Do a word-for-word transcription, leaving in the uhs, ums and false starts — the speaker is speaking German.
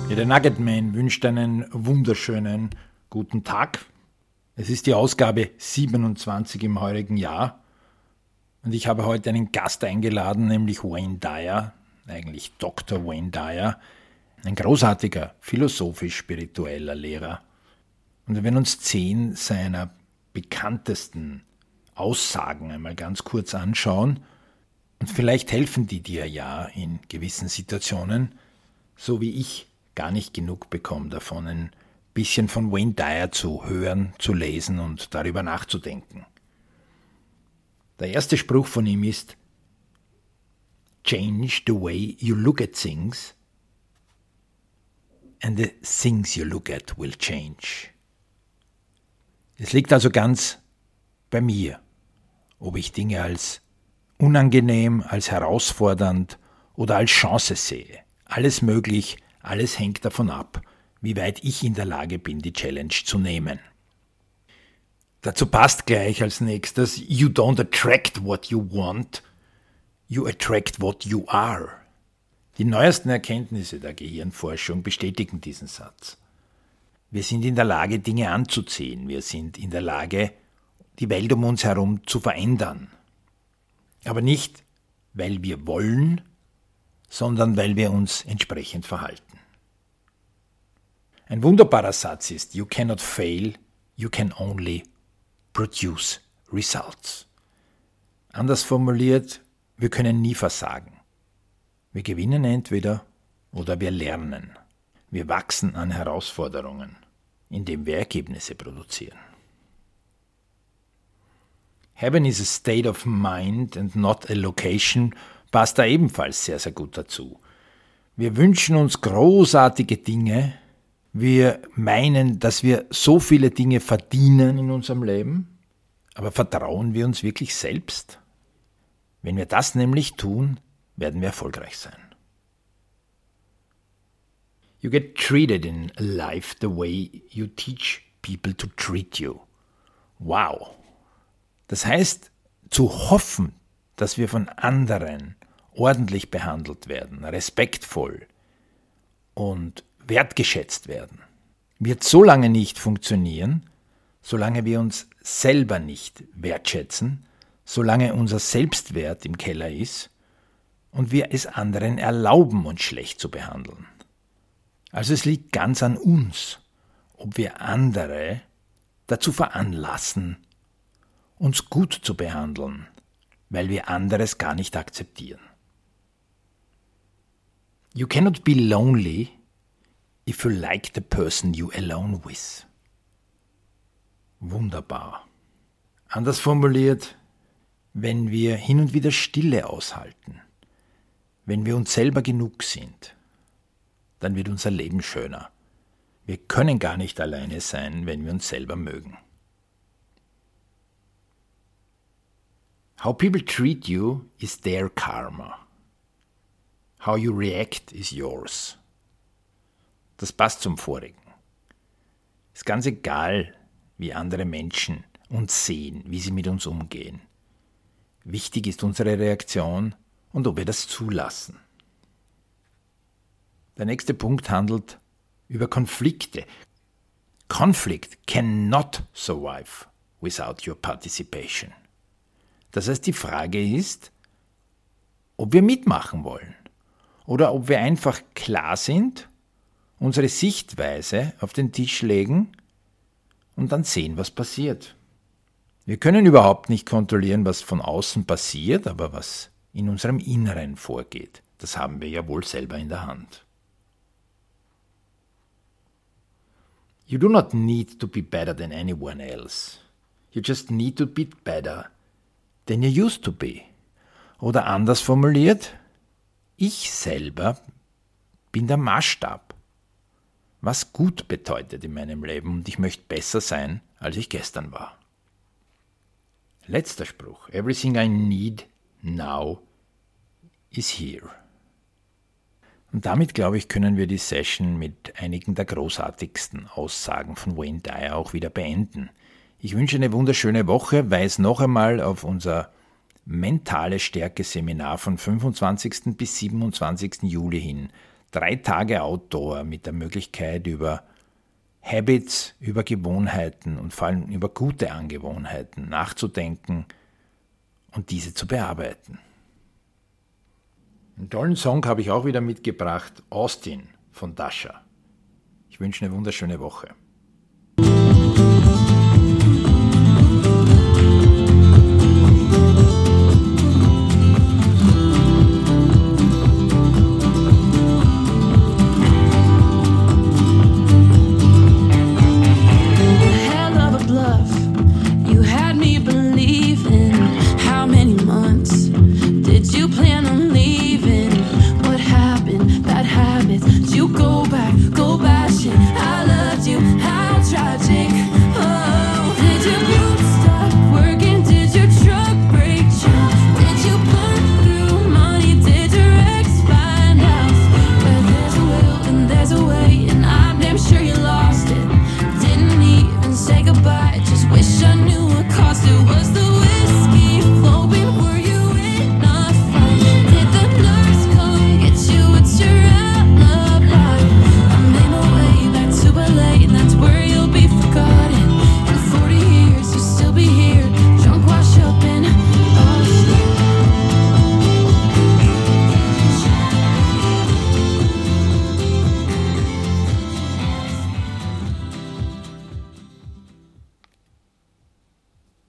Ja, der Nuggetman wünscht einen wunderschönen guten Tag. Es ist die Ausgabe siebenundzwanzig im heurigen Jahr und ich habe heute einen Gast eingeladen, nämlich Wayne Dyer, eigentlich Doktor Wayne Dyer, ein großartiger philosophisch-spiritueller Lehrer. Und wir werden uns zehn seiner bekanntesten Aussagen einmal ganz kurz anschauen und vielleicht helfen die dir ja in gewissen Situationen, so wie ich gar nicht genug bekomme davon, ein bisschen von Wayne Dyer zu hören, zu lesen und darüber nachzudenken. Der erste Spruch von ihm ist: Change the way you look at things and the things you look at will change. Es liegt also ganz bei mir, ob ich Dinge als unangenehm, als herausfordernd oder als Chance sehe. Alles möglich, alles hängt davon ab, wie weit ich in der Lage bin, die Challenge zu nehmen. Dazu passt gleich als nächstes: You don't attract what you want, you attract what you are. Die neuesten Erkenntnisse der Gehirnforschung bestätigen diesen Satz. Wir sind in der Lage, Dinge anzuziehen. Wir sind in der Lage, die Welt um uns herum zu verändern. Aber nicht, weil wir wollen, sondern weil wir uns entsprechend verhalten. Ein wunderbarer Satz ist: You cannot fail, you can only produce results. Anders formuliert, wir können nie versagen. Wir gewinnen entweder oder wir lernen. Wir wachsen an Herausforderungen, indem wir Ergebnisse produzieren. Heaven is a state of mind and not a location passt da ebenfalls sehr, sehr gut dazu. Wir wünschen uns großartige Dinge. Wir meinen, dass wir so viele Dinge verdienen in unserem Leben, aber vertrauen wir uns wirklich selbst? Wenn wir das nämlich tun, werden wir erfolgreich sein. You get treated in life the way you teach people to treat you. Wow! Das heißt, zu hoffen, dass wir von anderen ordentlich behandelt werden, respektvoll und wertgeschätzt werden, wird so lange nicht funktionieren, solange wir uns selber nicht wertschätzen, solange unser Selbstwert im Keller ist und wir es anderen erlauben, uns schlecht zu behandeln. Also es liegt ganz an uns, ob wir andere dazu veranlassen, uns gut zu behandeln, weil wir anderes gar nicht akzeptieren. You cannot be lonely if you like the person you alone with. Wunderbar. Anders formuliert, wenn wir hin und wieder Stille aushalten, wenn wir uns selber genug sind, dann wird unser Leben schöner. Wir können gar nicht alleine sein, wenn wir uns selber mögen. How people treat you is their karma. How you react is yours. Das passt zum vorigen. Ist ganz egal, wie andere Menschen uns sehen, wie sie mit uns umgehen. Wichtig ist unsere Reaktion und ob wir das zulassen. Der nächste Punkt handelt über Konflikte. Conflict cannot survive without your participation. Das heißt, die Frage ist, ob wir mitmachen wollen oder ob wir einfach klar sind, unsere Sichtweise auf den Tisch legen und dann sehen, was passiert. Wir können überhaupt nicht kontrollieren, was von außen passiert, aber was in unserem Inneren vorgeht, das haben wir ja wohl selber in der Hand. You do not need to be better than anyone else. You just need to be better than you used to be. Oder anders formuliert, ich selber bin der Maßstab, was gut bedeutet in meinem Leben, und ich möchte besser sein, als ich gestern war. Letzter Spruch. Everything I need now is here. Und damit, glaube ich, können wir die Session mit einigen der großartigsten Aussagen von Wayne Dyer auch wieder beenden. Ich wünsche eine wunderschöne Woche, weise noch einmal auf unser mentale Stärke-Seminar von fünfundzwanzigsten bis siebenundzwanzigsten Juli hin. drei Tage Outdoor mit der Möglichkeit, über Habits, über Gewohnheiten und vor allem über gute Angewohnheiten nachzudenken und diese zu bearbeiten. Einen tollen Song habe ich auch wieder mitgebracht, Austin von Dasha. Ich wünsche eine wunderschöne Woche.